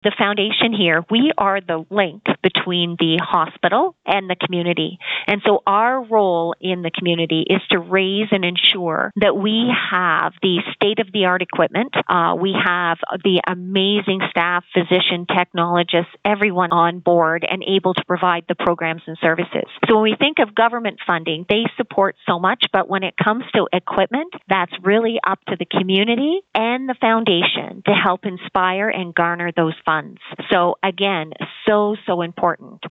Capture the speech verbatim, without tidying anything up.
The foundation here, we are the link between the hospital and the community. And so our role in the community is to raise and ensure that we have the state-of-the-art equipment. Uh, we have the amazing staff, physician, technologists, everyone on board and able to provide the programs and services. So when we think of government funding, they support so much, but when it comes to equipment, that's really up to the community and the foundation to help inspire and garner those funds. So again, so, so important.